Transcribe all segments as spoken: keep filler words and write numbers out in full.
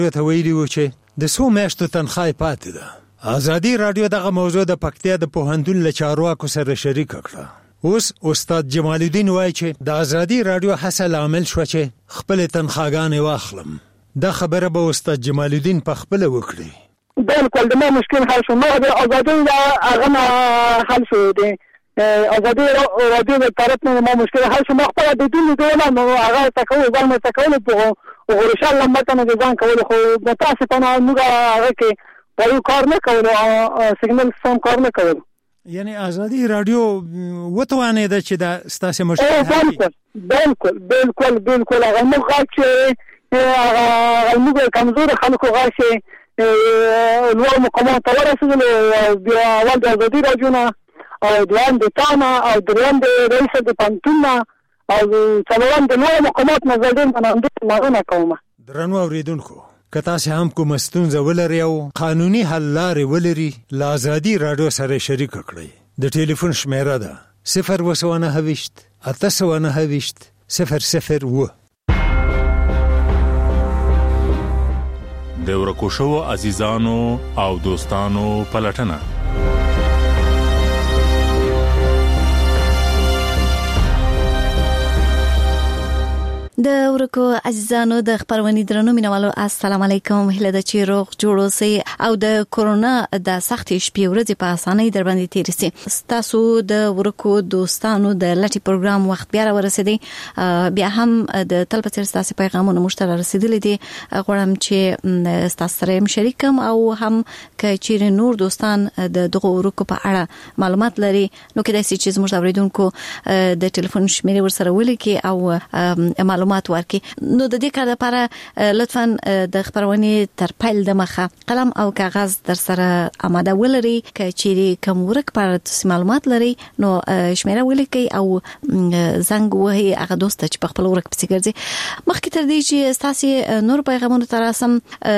ته ویلي و چې د څو میاشتو تنخواه پاتې ده. ازادي راډیو دغه موضوع د پکتیا د پوهنتون له چارواکو سره شریکه کړه. اوس استاد جمال الدین وایي چې د ازادي راډیو هڅه لامل شوه چې خپل تنخواهګانې واخلم. دا خبره به استاد جمال الدین په خپله وکړي. بالکل د ما مشکل حل شو. ما د ازادي هغه حل شو دی. ازادي راډیو د طرف نه ما مشکل حل شو. ما خپل د دې ډول نو هغه تکو ځان مې تکول په او ان شاء الله مته نه ځان کول خو د تاسو په نه موږ هغه کې په یو کار نه کول او سیګنل سم کار نه کول. یعنی ازادي راډیو وتوانه ده چې دا ستاسو مشکل بالکل بالکل بالکل بالکل هغه موږ چې هغه موږ کمزور خلکو غاښي نو مقامات ورسول بیا اول د ازادي راډیو نه او دوام د تانا او دریم د رئیس د پانتونا او څلورم د نوو مقامات نظرین باندې مارونه کومه. درنو اوریدونکو که تاسو هم کوم ستونزه ولرئ او قانوني حل لارې ولرئ له ازادي راډیو سره شریک کړئ. د ټلیفون شمیره ده صفر اووه سوه نهه ویشت اته سوه نهه ویشت صفر صفر اووه. د ورکو شوو عزیزانو او دوستانو پلټنه. د ورکو عزیزانو د خبرونې درنو مینوالو السلام علیکم. هله د چې روغ جوړ اوسئ او د کورونا د سختې شپې ورځې په اسانۍ در باندې تیر شي. تاسو د ورکو دوستانو د لټي پروګرام وخت بیا ورسېدي. بیا هم د تل په څیر تاسو پیغامونه مشترک رسیدلې دي. غواړم چې تاسو سره شریکم او هم چې چیرې نور دوستان د دغه ورکو په اړه معلومات لري نو کېدای شي چې زموږ اوریدونکو د ټلیفون شمیرې ورسره ولیکي او معلومات ورکي. نو د دې کار لپاره لطفاً د خبرونې تر پیل د مخه قلم او کاغذ در سره آماده ولري. که چیرې کوم ورک پر تاسو معلومات لري نو شمیره ولیکي او زنګ وهي هغه دوست چې په خپل ورک پسې ګرځي. مخکې تر دې چې تاسو نور پیغامونه تراسم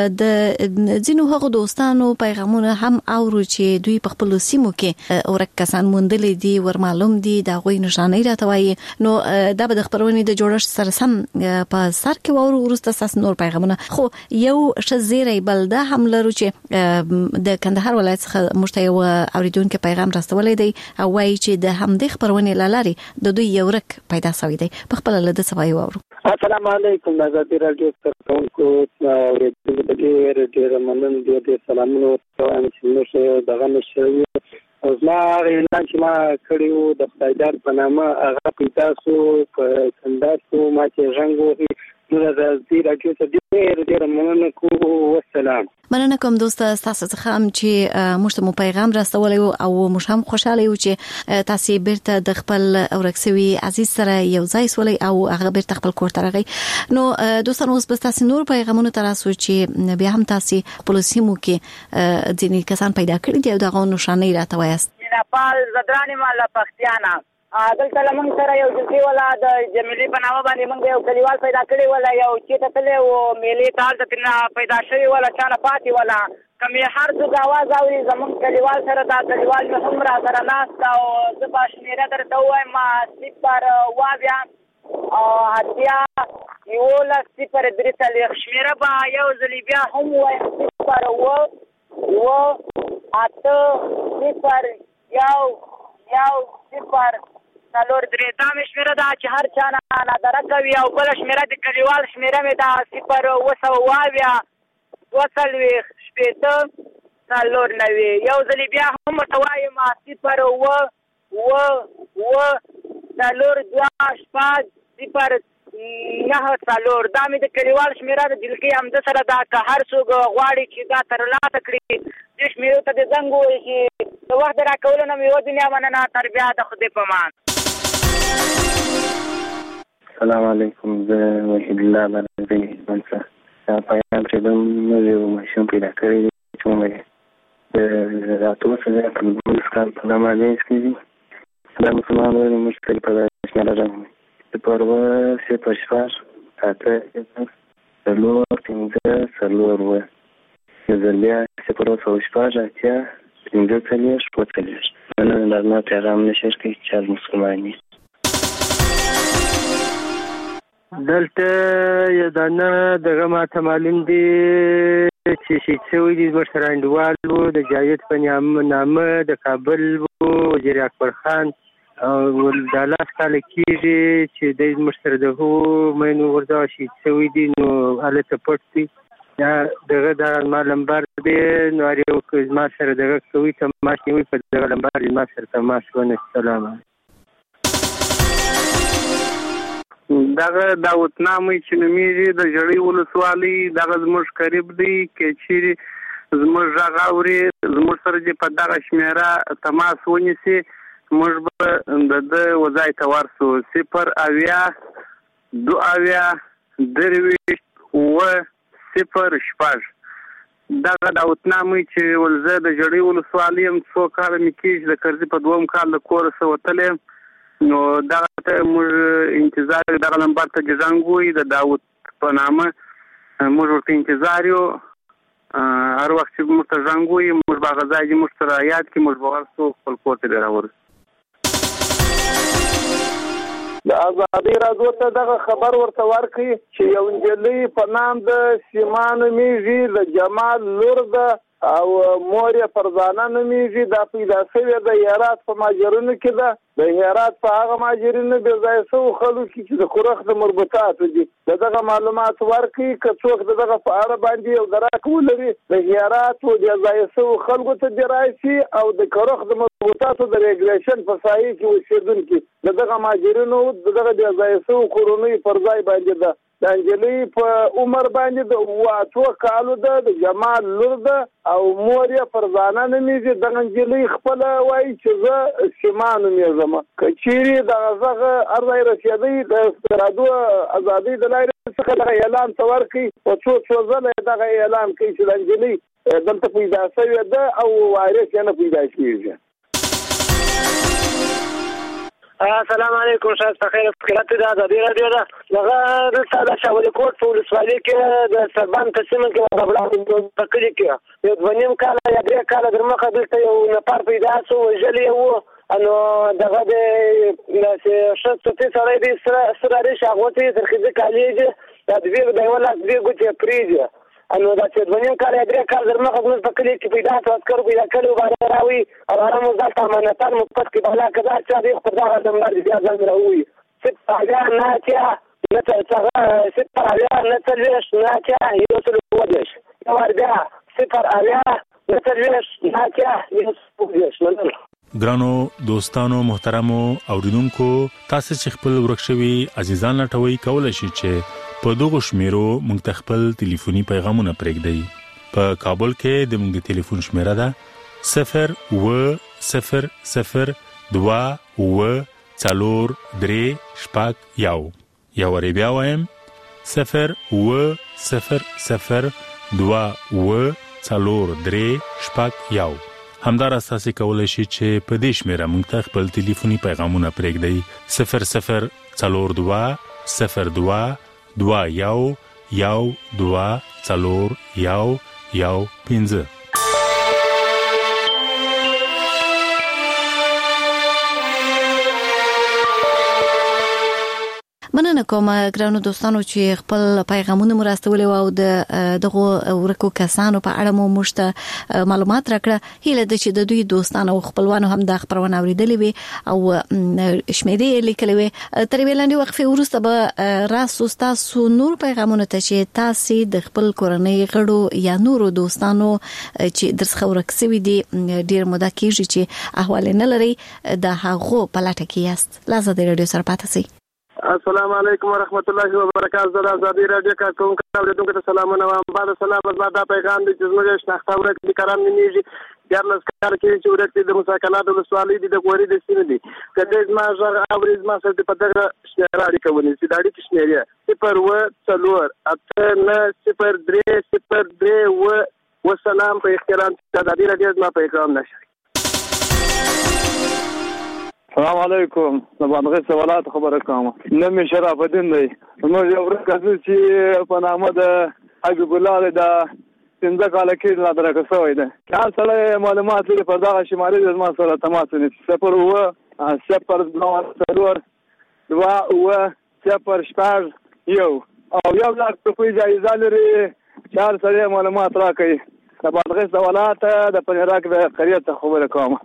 د ځینو هغو دوستانو پیغامونه هم اورو چې دوی په خپل سیمو کې ورک کسان موندلې دي ور معلوم دي دا غوي نشانه راټوي. نو دا به د خبرونې د جوړښت سره سم په سر کې وورو ورسته ساس نور پیغامونه. خو یو شزيري بلده هم لرو چې د کندهار ولایت څخه مشته یو اوریدونکو پیغام راستولې دی او وایي چې د همدې خبرونه لاري د دوی یو رک پیدا شوی دی. په خپل لده سوي وورو. السلام علیکم ازادي راډیو ستاسو اوریدونکو ډېر ډېر مننه دي. د سلامونو تاسو چې موږ دغه نشوي او ما اعلان چې ما کړیو د خدایدار په نامه هغه پیدا سو په کندهار ما چې ژوند نو د ازادي راډیو ته ډېر ډېر مننه کوم. والسلام. مننه کوم دوست تاسو څخه هم چې موږ ته پیغام راستولې او موږ هم خوشاله یو چې تاسو بیرته د خپل اورکسوي عزیز سره یو ځای سولې او هغه بیرته خپل کور ته راغی. نو دوستانو اوس بس تاسو نور پیغامونه تراسو چې بیا هم تاسو خپل سیمو کې ځینې کسان پیدا کړی دي او دغه نشانه راته وایست. نپال زدرانی مالا پختیانا دلته لمن سره یو جلسي ولا د جمیلي په نامه باندې موږ یو کلیوال پیدا کړی ولا یو چې ته تلې او میلې تال ته پیدا شوی ولا چانه پاتې ولا کمه هر څوک आवाज اوري زمون کلیوال سره دا کلیوال مې هم را سره ناست او د باشمیره درته وایم ما صفر واویا او اتیا یو لا صفر درې تل شمیره با یو ځلی بیا هم وایم صفر و و اته صفر یو یو صفر څلور درې دا مې شمیره ده چې هر چا نه نادره کوي او بله شمیره د کلیوال شمیره مې ده صفر اوه سوه اویا دوه څلوېښت شپېته څلور نوي یو ځلې بیا هم ورته وایم صفر اوه اوه اوه څلور دوه شپږ صفر نهه څلور دا مې د کلیوال شمیره د دلکۍ همده سره ده. که هر څوک غواړي چې دا ترلاسه کړي دې شمیرو ته د زنګ ووایي چې د وخت د راکولو نه مې یوه دنیا مننه تر بیا د خدای په امان. السلام علیکم. زه وحید الله بنځي منصه دا پیغام چې د موږ یو ماشوم پیدا کړی دی چې موږ د راتلو سره په موږ کار په نامه باندې کېږي. دا مسلمان وایي موږ ته په شمیره راغلی د پروا صفر شپږ اته څلور پنځه څلور اووه یو ځل بیا صفر اوه سوه شپږ اتیا پنځه څلوېښت اووه څلوېښت. مننه د زما پیغام نه شریکوي چې مسلمان یې. دلته یو دانه دغه ماته معلوم دي چې شهید شوي دي زموږ سره انډیوال وو د جاوید په نامه د کابل وو وزیر اکبر خان او دا لاس کاله کېږي چې دی زموږ سره د هغو مینو غورځوه شهید شوي دي نو هلته پټ دي یا دغه دا زما لمبر دی نو هر یو که زما سره دغه کوي تماس نیوي په دغه لمبر زما سره تماس ونه. سلام دغه داوطنامه چې نومیږي د ژړۍ ولسوالۍ دغه زموږ قریب دی که چیرې زموږ غږ اوري زموږ سره چې په دغه شمېره تماس ونیسي موږ به د ده وځای ته ورسو. صفر اویا دو اویا درویشت اووه صفر شپږ دغه داوطنامه چې ولزه د ژړۍ ولسوالۍ یم څو کاله مې کېږي د کرزي په دوم کال د کوره څه وتلی یم نو دغه ته موږ انتظار دغه نمبر ته جزنګ وایي د داود په نامه موږ ورته انتظار یو هر وخت چې موږ ته زنګ وایي موږ به هغه ځای چې موږ سره یاد کړي موږ به ورسو خپل کور ته بیا راورسو. د ازادۍ راډیو ته دغه خبر ورته ورکړي چې یو نجلۍ په نام د سیما نومیږي د جمال لور ده او مور یې فرزانه نومیږي دا پیدا شوې د هرات په ماجرونو کې ده د هرات په هغه ماجرونو بې ځایه شوو خلکو کې چې د خورخ د مربوطاتو دي د دغه معلومات ورکړي که څوک د دغه په اړه باندې یو دراک ولري د هرات و بې ځایه شوو خلکو ته دې راشي او د خورخ د مربوطاتو د ریګولیشن په سایه کې اوسېدونکي د دغه ماجرونو د دغه بې ځایه شوو کورنیو پر ځای باندې ده د انجلۍ په عمر باندې د اووه اتو کالو ده د جمال لور ده او مور یې فرزانه نومیږي دغه نجلۍ خپله وایي چې زه سیما نومیږم که چیرې دغه غږ هر ځای رسېدی د راډیو ازادۍ د لارې څخه دغه اعلان ته ورکړي په څو څو ځله دغه اعلان کوي چې د نجلۍ دلته پیدا شوې ده او وارث یې نه پیدا کېږي. السلام علیکم شاید په خیر خیرات د ازادۍ راډیو ده دغه دلته د شاولي کوټ په ولسوالۍ کې د سربان په سیمه کې د بلاک په کلي کې یو دوه نیم کاله یا درې کاله در مخه دلته یو نفر پیدا شو وژلی یې و نو دغه د ښه څوکۍ سړی دی سره ریش اغوتی تر ښځې کالي دي دا دوې د یوه لاس دوې ګوتې پرېږدي نو دا چې دوه نیم کاله یا درې کاله در مخه زموږ په کلي کې پیدا شو عسکرو پیدا کړي و باندې راوي او هغه مو دلته امانتان مثبت کې بهلا که دا چا دی خو پر دغه نمبر بیا ځان راووي صفر اویا نه اتیا صفر اویا نه څلوېښت نه اتیا یو سل اووه دېرش یو وار بیا صفر اویا نه څلوېښت نه اتیا یو سل اووه دېرش. مننه. ګرانو دوستانو محترمو اوریدونکو تاسو چې خپل ورک شوي عزیزان لټوي کولای شئ چې په دغه شمیرو موږ ته خپل ټلیفوني پیغامونه پرېږدئ. په کابل کې د موږ د ټلیفون شمیره ده صفر اووه صفر صفر دوه اووه څلور درې شپږ یو یا ورې بیا وایم صفر اووه صفر صفر دوه اووه څلور درې شپږ یو. همدارس تاسو کولای شئ چې په دې شمیره موږ ته خپل ټلیفوني پیغامونه پرېږدئ صفر صفر څلور دوه صفر دوه دوه یو یو دوه څلور یو یو پنځه. مننه کوم ګرانو دوستانو چې خپل پیغامونه مرستولې او د دغه ورکو کسانو په اړه مو مشته معلومات راکړه. هیله ده چې د دوی دوستانو او خپلوانو هم د خبرونه اوریدلې وي او شمیرې لیکلې وي. تر ویلاندې وقفه وروسته به راسو تاسو نور پیغامونه ته چې تاسو د خپل کورنۍ غړو یا نورو دوستانو چې درڅخه ورکسوي دي ډیر موده کېږي چې احوال نه لري د هغو په لټه کې یاست. لازم د رادیو سره پاتې شئ. السلام علیکم ورحمت الله وبرکاته. د ازادۍ راډیو کارکون اوریدونکو ته سلامونه وایم. بعد سلام از دا پیغام دي چې زموږ شناخته ورک دي کرام نیږي دیارلس کال کې چې ورک دي د مساکنات ولسوالۍ دي د غوري د سیمې دي کله زما ژغ اوري زما سره په دغه شمیرې کوي چې داړي کې شمیرې صفر و څلور اته نه صفر درې صفر درې و وسلام په احترام د ازادۍ راډیو زما پیغام نشي. السلام علیکم. د باندې سوالات خبره کوم. نوم شرف الدین دی. موږ یو ورکه چې په نامه د حبیب الله د څنګه کال کې لا درکه شوی دی. کله سره معلومات لري په دغه شمالي د ما سره تماس ونیسي. صفر و صفر دوه څلور دوه و صفر شپږ یو او یو لاک روپۍ جایزه لري چې هر سړی معلومات راکوي. د بادغیس د ولایت د پنیراک د قریې څخه خبره کوم.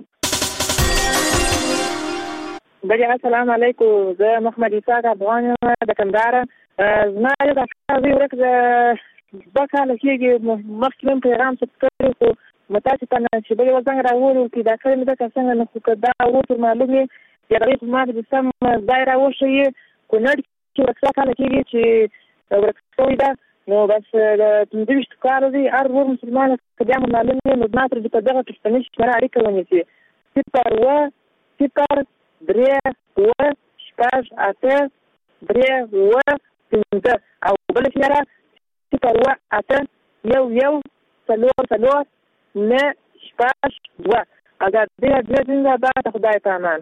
بله السلام علیکم. زه محمد اسحاق افغان یم د کندهار. زما یو د افغاني ورک د دوه کاله کېږي مخکې مې پیغام ثبت کړی خو متاسفانه چې بلې ول زنګ راوړو چې دا کړی مې ده که څنګه نو خو که دا ورته معلوم وي چې هغې په ما د سم ځای راوښیي کونړ کې ورک دوه کاله کېږي چې ورک شوې ده نو بس د پنځه ویشتو کالو دی هر ورور مسلمان که بیا مو معلوم وي نو زما ترې په دغه پښتني شمېره اړیکه ونیسي صفر اووه صفر درې اووه شپږ اته درې اووه پنځه او بله شمېره صفر اووه اته یو یو څلور څلور نه شپږ دوه. ازادي راډیو زنده‌باد. خدای په امان.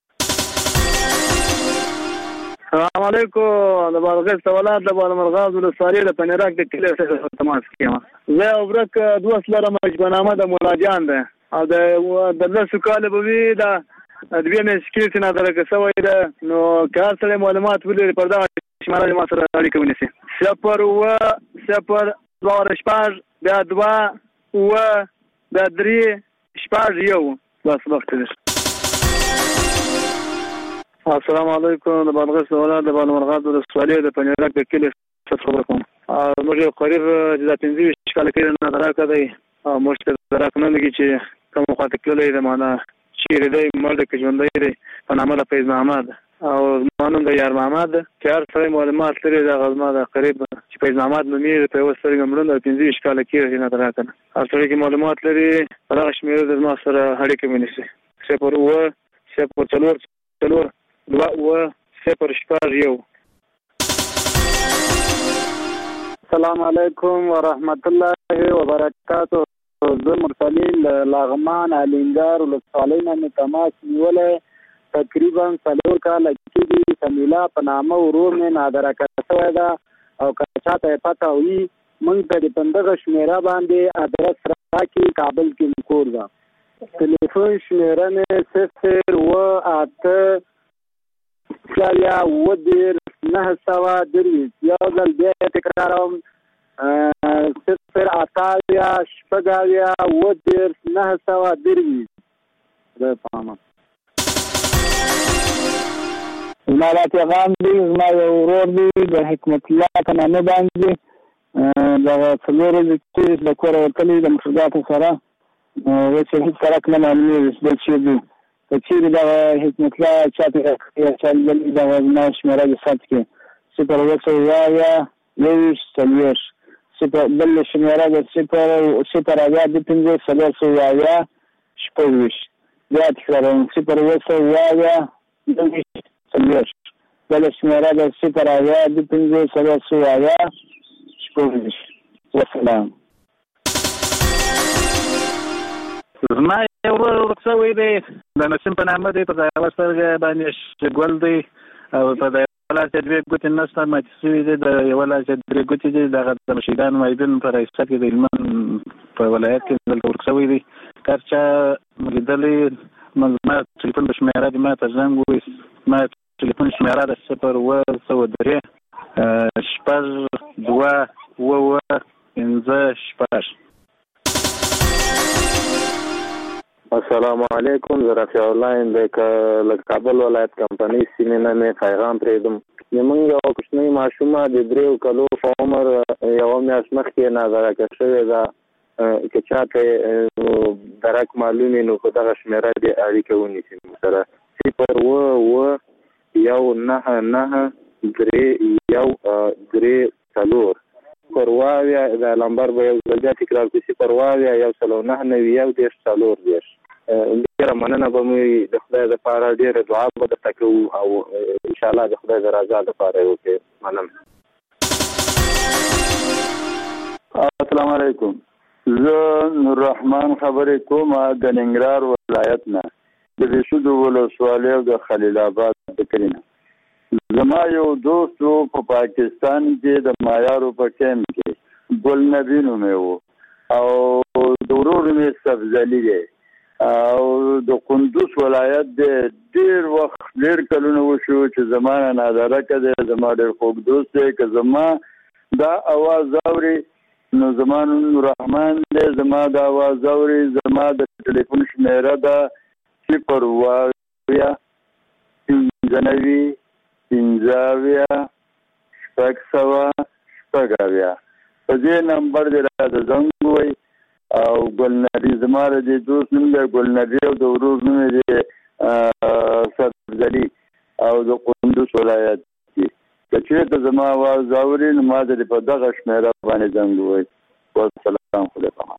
السلام علیکم. د بادغیس د ولایت د بالامرغاز ولسوالۍ د پنیراک د کلي څخه تماس کوم. زه یو ورک دوه لرم چې په نامه د مولاجان ده او د لسو کالو به وي د دوی میاشتې کې نظر شوی ده نو که هر سړی معلومات ولري پر دغه شمېره ما سره اړیکه ونیسي. صفر اووه صفر دوه شپږ بیا دوه اووه بیا درې شپږ یو. بس وخت دی. السلام علیکم. د بادغیس د ولایت د بالامرغاز ولسوالۍ د پنیراک د کلي څخه خبره کوم. موږ یو قریب چې دا پنځه ویشت کاله کېږي نظر راکړی او موږ ته راک نه لګي چې کوم خواته تللی دی معنا چیرې دی مړ دی که ژوندی دی په نامه د فیض محمد او زما نوم د یار محمد چې هر سړی معلومات لري دغه زما د قریب چې فیض محمد نومېږي په یوه سترګه مړوند او پنځه ویشت کاله کېږي نظر راکړه. هر سړی کې معلومات لري په دغه شمېره د زما سره اړیکه ونیسي. صفر اووه صفر څلور څلور دوه اووه صفر شپږ یو. السلام علیکم ورحمت الله وبرکاتو. زه مرسلین له لغمان الینګار ولسوالۍ نه مې تماس نیولی تقریبا څلور کاله کېږي. سمیلا په نامه ورور مې نادرکه شوی ده او که چاته یې پته وي موږ ته د همدغه شمېره باندې ادرس راکړي. کابل کې مې کور ده. تلیفون شمېره مې صفر اووه اته شپږ اووه دېرش نهه سوه درویشت. یو ځل بیا یې تکراروم صفر اتاویا شپږ اویا اووه دېرش نهه سوه درویشت. خدای په امان. زما دا پیغام دی زما یو ورور دی د حکمت الله په نامه باندې دغه څلور ورځې چې د کوره وتلی د مشرګاتو سره اوس یې هېڅ سړک نه معلومېږي چې بل څه دي. که چیرې دغه حکمت الله چاته راکړي چا لیدلي دغه زما شمېره دې ثبت کړي صفر اووه سوه اویا یوویشت څلوېښت. صفر بل شمېره د صفر صفر اویا دوه پنځه څلور سوه اویا شپږ ویشت. بیا تکراروم صفر اووه سوه اویا یوویشت څلوېښت. بله شمېره د صفر اویا دوه پنځه څلور سوه اویا شپږ ویشت. وسلام. زما یو ورور ورک شوی دی د نسیم په نامه دی. په یوه سترګه باندې ګل دی او په د یوه لاس یې دوې ګوتې نشته ماتې شوي دي. د یوه لاس یې درې ګوتې دي. دغه د مشهدان معیدین په رئیسه کې د هلمند په ولایت کې دلته ورک شوی دی. که هر چا لیدلی زما ټلیفون د شمېره دې ما ته زنګ ووایي. زما ټلیفون شمېره د صفر اووه سوه درې شپږ دوه اووه اووه پنځه شپږ. السلام علیکم. زه رفیع الله یم د کابل ولایت کمپنۍ سیمې نه مې پیغام پرېږدم. زموږ یوه کوچنۍ ماشومه د دریو کلو په عمر یوه میاشت مخکې نادرکه شوې ده. که چاته درک معلوم وي نو په دغه شمېره دې اړیکه ونیسي سره صفر اووه اووه یو نهه نهه درې یو درې څلور. صفر اووه اویا دا لمبر به یو ځل بیا تکرار کړو. صفر اووه اویا یو سل او نهه نوي یو دېرش څلور دېرش. ډېره مننه به مې د خدای دپاره ډېره دعا به درته کوو او انشاءالله د خدای د رضا دپاره یې وکړې. مننه. السلام علیکم. زه نوررحمن خبرې کوم د ننګرهار ولایت نه د بېشودو ولسوالۍ او د خلیل آباد د کلي نه. زما یو دوست و په پاکستان کې د مایارو په کیمپ کې ګل نبي نومې و او د ورور مې سبزلي دی او د کندوز ولایت د ډیر وخت ډیر کلونه وشو چې زمانه نادره کده زما ډیر خوږ دوست دی که زما دا आवाज اوري نو زمان رحمان دې زما دا आवाज اوري زما د ټلیفون شمیره ده صفر واویا پنځنوي پنځاویا شپږ سوه شپږ اویا په دې نمبر دې راته زنګ ووایي او ګلناري زما د دوست نوم دی ګلناري او د ورور نوم دی صدرزلي او د کندوز ولایت کې که چېرته زما اواز اوري نو ما ته په دغه شمېره باندې زنګ ووایي والسلام علیکم.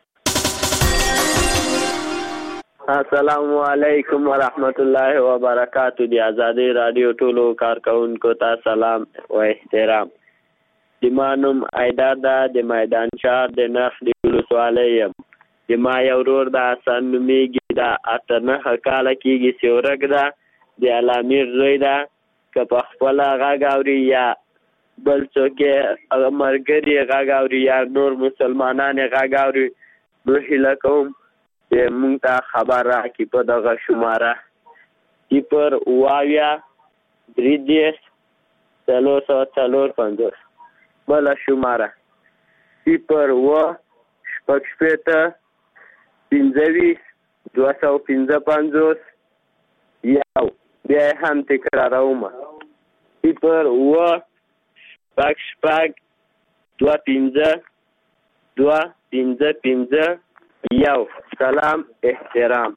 السلام علیکم ورحمت الله وبرکاتہ. دی آزادی رادیو ټولو کارکونکو ته سلام و احترام. د ما نوم ایدار ده د میدان شهر د نخ د ولسوالۍ یم. د ما یو ورور ده حسن نومیږي دا اته نهه کاله کېږي چې ورک ده د علامیر زوی ده که په خپله غږ اوري یا بل څوک یې ملګري یې غږ اوري یا نور مسلمانان یې غږ اوري نو هیله کوم چې موږ ته خبر راکړي په دغه شماره صفر اوه اویا درې دېرش څلور سوه څلور پنځوس. بله شماره صفر اوه شپږ شپېته پنځه ویشت دوه سوه پنځه پنځوس یو. بیا یې هم تکراروم صفر اوه شپږ شپږ دوه پنځه دوه پنځه پنځه یو. سلام احترام.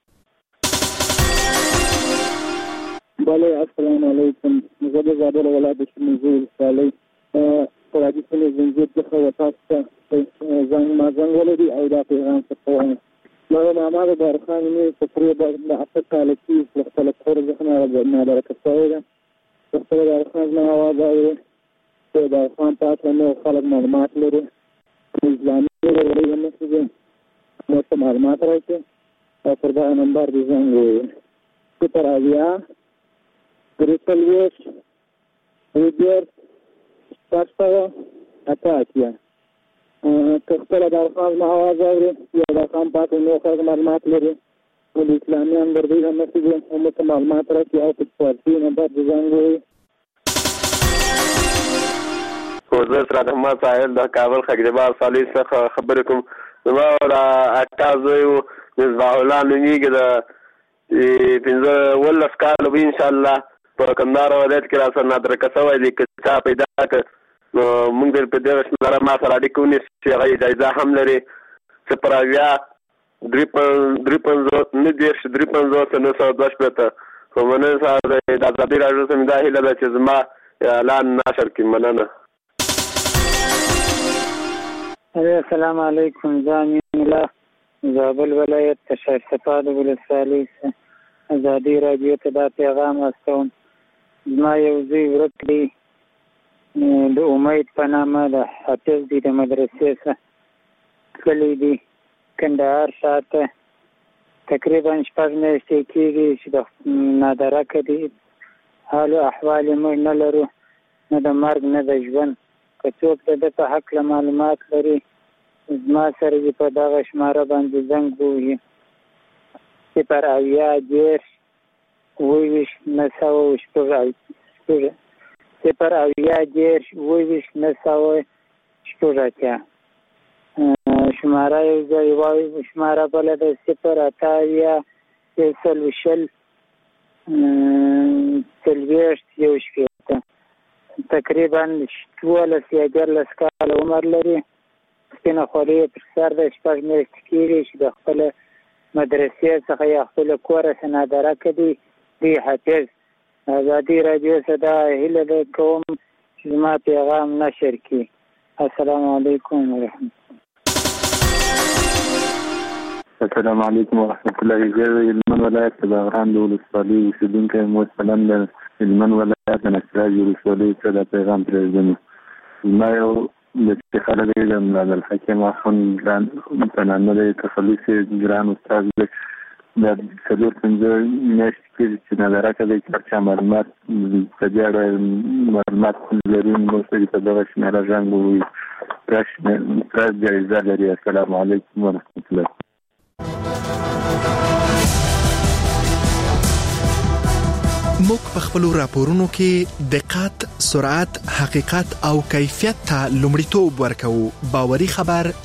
بله السلام علیکم. زه د زابل ولایت د شمولزو ولسوالۍ په راډیو سیمې زنځیر څخه و تاسو ته زنګ ما زنګ ولري او دا پیغام څه وایم. زه محمد بارخان مې په پرې د اته کاله کې له خپله کور څخه نادرکه شوی یم. د خپله بارخان زما اواز اوري چې بارخان په هکله نور خلک معلومات لري اسلامي لري هم نشي دي نور څه معلومات راکړي او پر دغه نمبر دې زنګ ووایي صفر اویا درې څلوېښت درې دېرش شپږ سوه اته اتیا. که خپله بارخان زما اواز اوري یا بارخان په هکله نور خلک معلومات لري نو د اسلامي همدردۍ هم نشي دي هم ورته معلومات راکړي او په فارسي نمبر دې زنګ ووایي. زه سراد احمد ساحل د کابل خقجبار صالح څخه خبرې کوم. زما د اکا زوی و مصباح الله نومیږي د پنځه اوولس کاله به انشاءالله په کندهار ولایت کې را سره نادرکه شوی دی. که چا پیدا کړ نو موږ دې په دغه شمېره ما سره اړیکه ونیسي چې هغه جایزه هم لري صفر اویا درې پنځوس نهه دېرش درې پنځوس نهه سوه دوه شپېته. خو مننه سره د ازادي راډیو څخه دا هیله ده چې زما اعلان نشر کړي. مننه. السلام علیکم. زه امین الله زابل ولایت د شایستفاد ولسوالۍ څخه ازادي راډیو ته دا پیغام استوم. زما یو زوی ورک دی د امید په نامه د حافظ دی د مدرسې څخه تللی دی کندهار ښار ته. تقریبا شپږ میاشتې کېږي چې د نادرکه دی. حال و احوال یې موږ نه لرو نه د مرګ نه د ژوند. که څوک د ده په هکله معلومات لري زما سره دې په دغه شماره باندې زنګ ووهي صفر اویا دېرش اوه ویشت نهه سوه شپږ صفر اویا دېرش اوه ویشت نهه سوه شپږ اتیا. شماره یو ځای وایي شماره بله ده صفر اته اویا یو سل شل څلوېښت یو شپېته. تقریبا دولس یا دیارلس کاله عمر لري. سپینه خولۍ یې پر سر ده. شپږ میاشتې کېږي چې د خپله مدرسې څخه یا خپله کوره څخه نادرکه دی دی حافظ. ازادي راډیو څخه دا هیله ده کوم چې زما پیغام نشر کړي. السلام علیکم ورحمت السلام علیکم ورحمت الله. زه د هلمند ولایت د باغران د ولسوالۍ اوسېدونکی یم. مثلا د هلمند ولایت د نصرات ولسوالۍ څخه دا پیغام پرېږدم. زما یو د چې خلک یې د ملالحکیم اخوند ګران په نامه د تخلص یې ګران استاد دی. دا څلور پنځه میاشتې کېږي چې نادرکه دی. که هر چا معلومات په دې اړه معلومات لري نو ورسره په دغه شمېره زنګ ووهي. پراس جایزه لري. السلام علیکم ورحمت الله. موږ په خپل راپورونو کې دقت، سرعت، حقیقت او کیفیت ته لومړیتوب ورکوو. باوري خبر